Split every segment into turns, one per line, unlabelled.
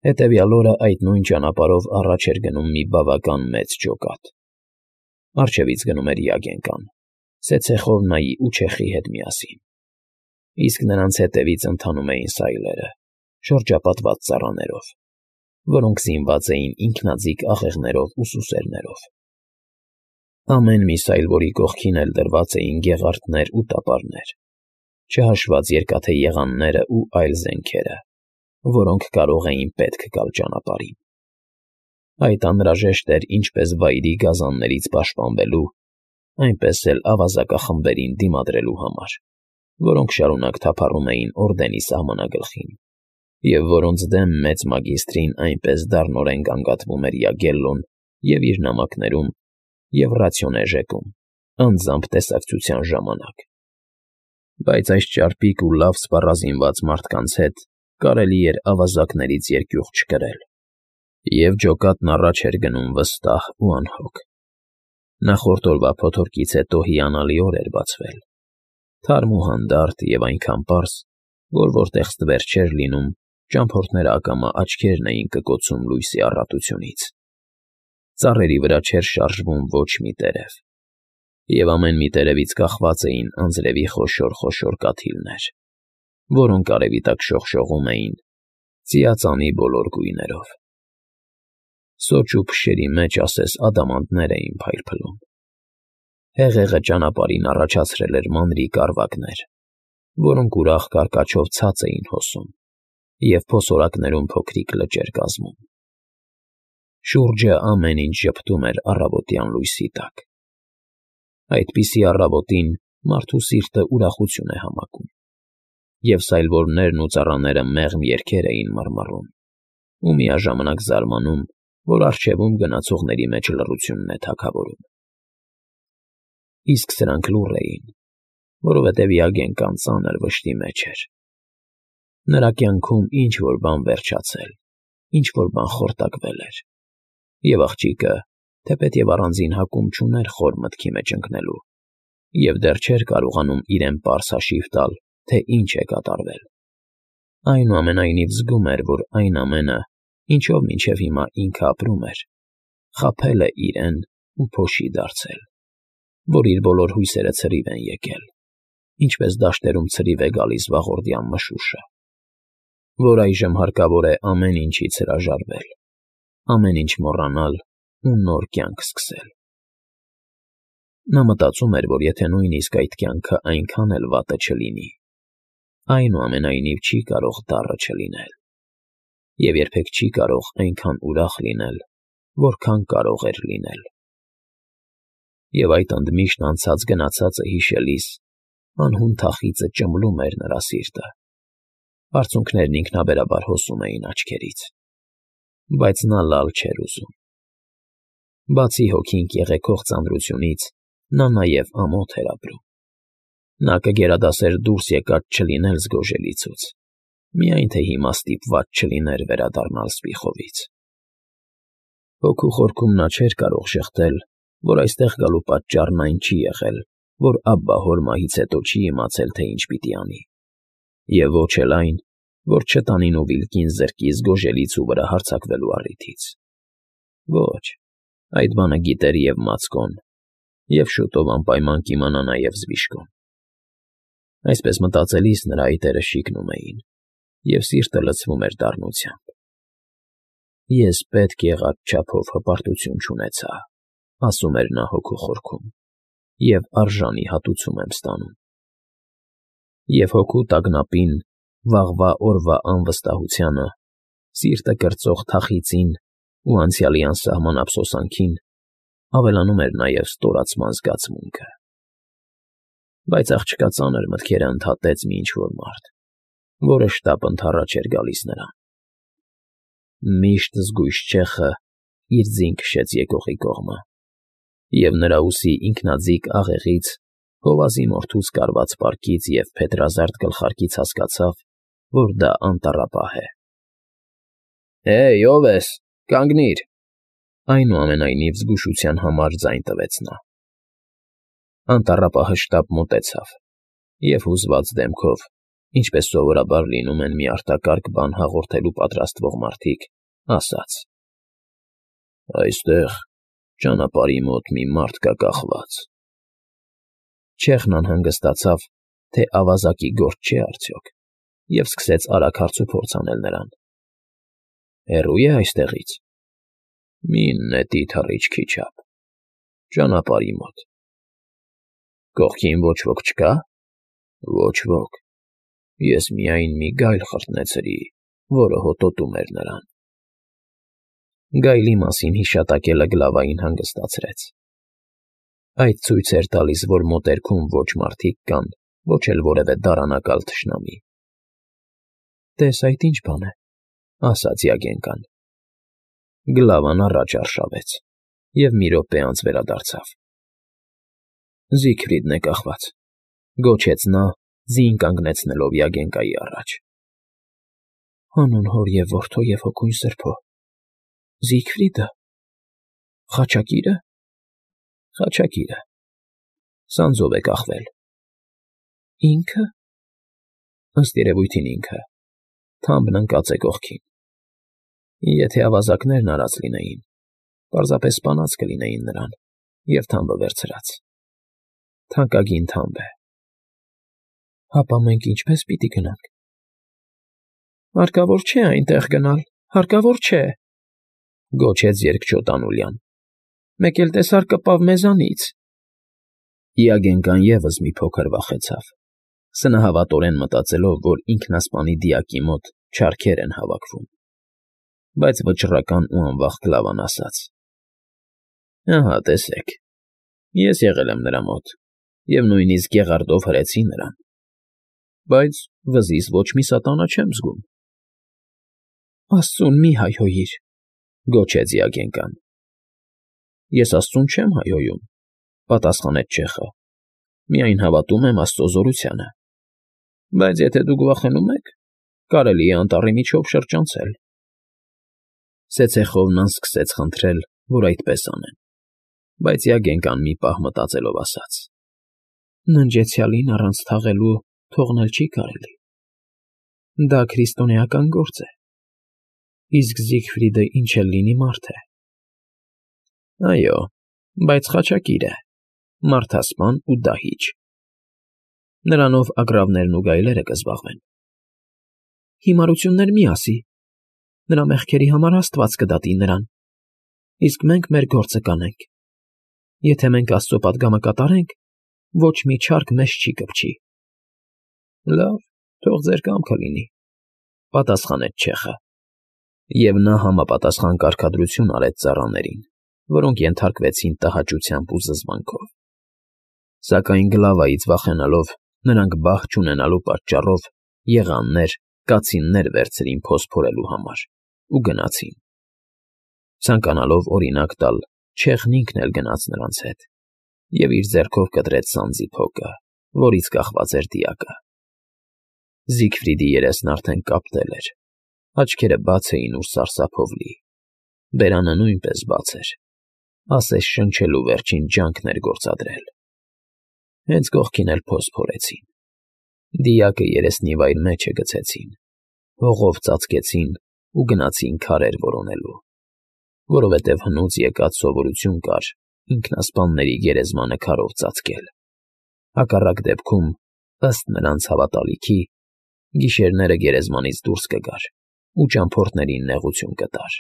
Հետևյալ օրը այդ նույն ճանապարհով առաջ էր գնում մի բավական մեծ ջոկատ։ Առջևից գնում էր Յագենկան, Սեցեխովնայի ու Չեխի հետ միասին։ Իսկ նրանց հետևից ընթանում էին սայլերը, շրջապատված ծառաներով, որոնք զինված էին ինքնաձիգ աղեղներով ու սուսերներով։ Ամեն մի սայլ, որի կողքին էլ դրված էին գեղարդներ ու տապարներ, չհաշված երկաթե եղանները ու այլ զենքերը, որոնք կարող էին պետք գալ ճանապարհին։ Այդ անհրաժեշտ էր ինչպես վայրի գազաններից պաշտպանվելու, այնպես էլ ավազակախմբերին դիմադրելու համար, որոնք շարունակ թափառում էին օրդենի սահմանագլխին, և որոնց դեմ մեծ մագիստրին այնպես դառնորեն գանգատվում էր Յագելլոն և իր նամակներում և ռացիոնեժեկում, անձամբ տեսակցության ժամանակ։ Բայց այս ճարպիկ ու լավ սպառազինված մարդկանց հետ կարելի էր ավազակներից երկյուղ չկրել, և ջոկատն առաջ էր գնում վստահ ու անհոգ։ Նախորդ օրվա փոթորկից հետո հիանալի օր էր բացվել, թարմ ու հանդարտ և այնքան պարզ, որ որտեղ ստվեր չէր լինում, ճամփորդները ակամա աչքերն էին կկոցում լույսի առատությունից։ Ծառերի վրա չէր շարժվում ոչ մի տերև, և ամեն մի տերևից կախված էին անձրևի խոշոր կաթիլներ, որոնք արևի տակ շողշողում էին ծիածանի բոլոր գույներով։ Սոճ ու փշերի մեջ ասես ադամանդներ էին փայլփլում։ Հեղեղը ճանապարհին առաջացրել էր մանրիկ առվակներ, որոնք ուրախ կարկաչով ցած էին հոսում և փոսորակներում փոքրիկ լճեր կազմում։ Շուրջը ամեն ինչ ժպտում էր առավոտյան լույսի տակ։ Այդպիսի առավոտին մարդու սիրտը ուրախություն է համակում, և սայլվորներն ու ծառաները մեղմ երգեր էին մռմռում ու միաժամանակ զարմանում, որ առջևում գնացողների մեջ լռությունն է թագավորում։ Իսկ սրանք լուռ էին, որովհետև Յագենկան ծանր վշտի մեջ էր։ Նրա կյանքում ինչ֊որ բան վերջացել, ինչ֊որ բան խորտակվել էր, և աղջիկը, թեպետև առանձին հակում չուներ խոր մտքի մեջ ընկնելու, և դեռ չէր կարողանում իրեն պարզ հաշիվ տալ, թե ինչ է կատարվել։ Այնուամենայնիվ զգում էր, որ այն ամենը, ինչով մինչև հիմա ինքը ապրում էր, խաբել է իրեն ու փոշի դարձել, որ իր բոլոր հույսերը ցրիվ են եկել, ինչպես դաշտերում ցրիվ է գալիս վաղորդյան մշուշը, որ այժմ հարկավոր է ամեն ինչից հրաժարվել, ամեն ինչ մոռանալ ու նոր կյանք սկսել։ Նա մտածում էր, որ եթե նույնիսկ այդ կյանքը այնքան էլ վատը չլինի, այնուամենայնիվ չի կարող դառը չլինել, և երբեք չի կարող այնքան ուրախ լինել, որքան կարող էր լինել։ Եվ այդ ընդմիշտ անցած-գնացածը հիշելիս անհուն թախիծը ճմլում էր նրա սիրտը, բարձունքներն ինքնաբերաբար հոսում էին աչքերից, բայց նա լալ չէր ուզում։ Բացի հոգին կեղեքող ծանրությունից, նա նաև ամոթ էր ապրում։ Նա կգերադասեր դուրս եկած չլինել զգոժելիցուց, միայն թե հիմա ստիպված չլիներ վերադառնալ Սպիխովից։ Հոգու խորքում նա չէր կարող շեշտել, որ այստեղ գալու պատճառն այն չի եղել, որ Աբբա հոր մահից հետո չի իմացել, թե ինչ պիտի անի, և ոչ էլ այն, որ չտանին ու վիլկին զրկի զգոժելիցու վրա հարձակվելու առիթից։ Ոչ, այդ բանը գիտեր և Մացկոն, և շուտով անպայման կիմանա նաև Զվիշկոն։ Այսպես մտածելիս նրա այտերը շիկնում էին, և սիրտը լցվում էր դառնությամբ։ «Ես պետք եղած չափով հպարտություն չունեցա», ասում էր նա հոգու խորքում, «և արժանի հատուցում եմ ստանում»։ Եվ հոգու տագնապին, վաղվա օրվա անվստահությանը, սիրտը կրծող թախիծին ու անցյալի անսահման ափսոսանքին ավելանում էր նաև ստորացման զգացմունքը։ Բայց աղջկա ծանր մտքերը ընդհատեց մի ինչ֊որ մարդ, որը շտապ ընդառաջ էր գալիս նրան։ Միշտ զգույշ չեխը իր ձին քշեց եկողի կողմը, և նրա ուսի ինքնաձիգ աղեղից, հովազի մորթուց կարված պարկից և փետրազարդ գլխարկից հասկացավ, որ դա անտառապահ է։ «Հեյ, ո՞վ ես, կանգնիր», այնուամենայնիվ զգուշության համար ձայն տվեց նա։ Անտառապահը շտապ մոտեցավ և հուզված դեմքով, ինչպես սովորաբար լինում են մի արտակարգ բան հաղորդելու պատրաստվող մարդիկ, ասաց. «Այստեղ ճանապարհի մոտ մի մարդ կա կախված»։ Չեխն անհանգստացավ, թե ավազակի գործ չէ արդյոք, և սկսեց արագ հարցուփորձ անել նրան. «Հեռո՞ւ է այստեղից»։ «Մի նետի թռիչքի չափ, ճանապարհի մոտ»։ «Կողքին ոչ ոք չկա»։ «Ոչ ոք, ես միայն մի գայլ խրտնեցրի, որը հոտոտում էր նրան»։ Գայլի մասին հիշատակելը Գլավային հանգստացրեց։ Այդ ցույց էր տալիս, որ մոտերքում ոչ մարդիկ կան, ոչ էլ որևէ դարանակալ թշնամի։ «Տես այդ ինչ բան է», ասաց Յագենկան։ Գլավան առաջ արշավեց և մի րոպե անց վերադարձավ։ «Զիգֆրիդն է կախված», գոչեց նա, ձին կանգնեցնելով Յագենկայի առաջ։ «Հանուն հոր և որդու և հոգուն սրբո… Զիգֆրիդը… Խաչակի՞րը»։ «Խաչակիրը… Սանձով է կախվել»։ «Ինքը»։ «Ըստ երևույթին ինքը… Թամբն ընկած է կողքին։ Եթե ավազակներն արած լինեին, պարզապես սպանած կլինեին նրան և թամբը վերցրած… Թանկագին թամբ է»։ «Հապա մենք ինչպե՞ս պիտի գնանք»։ «Հարկավոր չէ այնտեղ գնալ, հարկավոր չէ», գոչեց երկչոտ Անուլյան։ «Մեկ էլ տեսար կպավ մեզանից»։ Յագենկան ևս մի փոքր վախեցավ, սնահավատորեն մտածելով, որ ինքնասպանի դիակի մոտ չարքեր են հավաքվում։ Բայց վճռական ու անվախ Գլավան ասաց. «Ահա տեսեք, ես եղել եմ նրա մոտ և նույնիսկ գեղարդով հրեցի նրան, բայց վզից ոչ մի սատանա չեմ զգում»։ «Աստծուն մի հայհոյիր», գոչեց Յագենկան։ «Ես աստծուն չեմ հայհոյում», պատասխանեց չեխը, «միայն հավատում եմ Աստծո զորությանը։ Բայց եթե դուք վախենում եք, կարելի է անտառի միջով շրջանցել»։ Սեցեխովն սկսեց խնդրել, որ այդպես անեն, բայց Յագենկան մի պահ մտածելով ասաց. «Ննջեցյալին առանց թաղելու թողնել չի կարելի։ Դա քրիստոնեական գործ է, իսկ Զիգֆրիդը ինչ էլ լինի մարդ է»։ «Այո, բայց խաչակիր է, մարդասպան ու դահիճ։ Նրանով ագռավներն ու գայլերը կզբաղվեն»։ «Հիմարություններ մի ասի, նրա մեղքերի համար Աստված կդատի նրան, իսկ մենք մեր գործը կանենք։ Եթե մենք Աստծո պատգամը կատարենք, ոչ մի չարք մեզ չի կպչի»։ «Լավ, թող ձեր կամքը լինի», պատասխանեց չեխը։ Եվ նա համապատասխան կարգադրություն արեց ծառաներին, որոնք ենթարկվեցին տհաճությամբ ու զզվանքով։ Սակայն Գլավայից վախենալով, նրանք բախ չունենալու պատճառով եղաններ, կացիններ վերցրին փոս փորելու համար ու գնացին։ Ցանկանալով օրինակ տալ, չեխն ինքն էլ գնաց նրանց հետ և իր ձեռքով կտրեց սանձի փոկը, որից կախված էր դիակը։ Զիգֆրիդի երեսն արդեն կապտել էր, աչքերը բաց էին ու սարսափով լի, բերանը նույնպես բաց էր, ասես շնչելու վերջին ջանքն էր գործադրել։ Հենց կողքին էլ փոս փորեցին։ Դիակը երեսնի վայր մեջը գցեցին, հողով ծածկեցին ու գնացին քարեր որոնելու, որովհետև հնուց եկած սովորություն կար ինքնասպանների գերեզմանը քարով ծածկել։ Հակառակ դեպքում, ըստ նրանց հավատալիքի, գիշերները գերեզմանից դուրս կգար ու ճամփորդներին նեղություն կտար։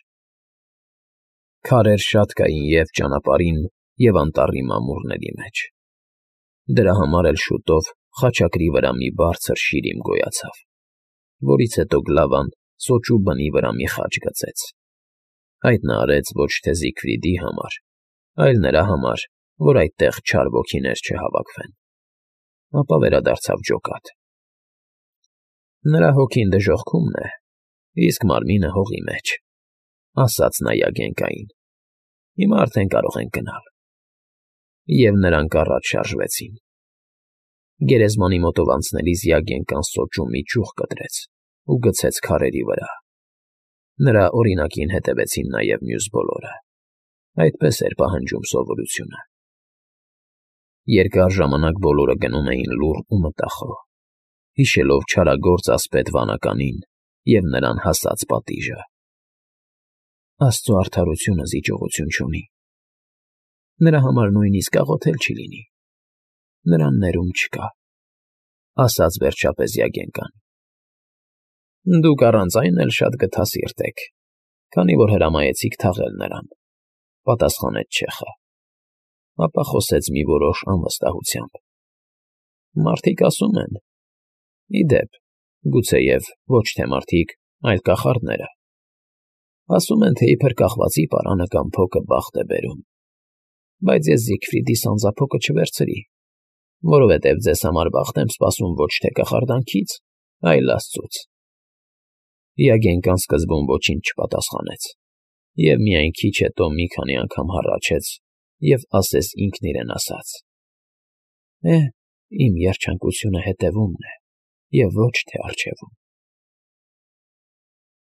Քարեր շատ կային և ճանապարհին, և անտառի մամուռների մեջ։ Դրա համար էլ շուտով խաչակրի վրա մի բարձր շիրիմ գոյացավ, որից հետո Գլավան սոճու բնի վրա մի խաչ գծեց։ Այդ նա արեց ոչ թե Զիգֆրիդի համար, այլ նրա համար, որ այդտեղ չար ոգիներ չհավաքվեն։ Ապա վերադարձավ ջոկատ։ «Նրա հոգին դժոխքումն է, իսկ մարմինը հողի մեջ», ասաց նա Յագենկային։ «Հիմա արդեն կարող ենք գնալ»։ Եվ նրանք առաջ շարժվեցին։ Գերեզմանի մոտով անցնելիս Յագենկան սոճու մի ճյուղ կտրեց ու գցեց քարերի վրա։ Նրա օրինակին հետևեցին նաև մյուս բոլորը։ Այդպես էր պահանջում սովորությունը։ Երկար ժամանակ բոլորը գնում էին լուռ ու մտախոհ։ հիշելով չարագործ ասպետ վանականին և նրան հասած պատիժը։ Աստծո արդարությունը զիջողություն չունի։ Նրա համար նույնիսկ աղոթել չի լինի։ Նրան ներում չկա, ասաց վերջապես Յագենկան։ Դուք առանց այն էլ շատ գթասիրտ եք, քանի որ հրամայեցիք թաղել նրան, պատասխանեց չեխը, ապա խոսեց մի որոշ անվստահությամբ. Մարդիկ ասում են, ի դեպ, գուցեև ոչ թե մարդիկ, այլ կախարդները, ասում են, թե իբր կախվածի պարանը կամ փոքը բախտ է բերում, բայց ես Զիգֆրիդի սանձափոկը չվերցրի, որովհետև ձեզ համար բախտ եմ սպասում ոչ թե կախարդանքից, այլ Աստծուց։ Յագենկան սկզբում ոչինչ չպատասխանեց, և միայն քիչ հետո մի քանի անգամ հառաչեց և ասես ինքն իրեն ասաց. Իմ երջանկությունը հետևումն է և ոչ թե առջևում։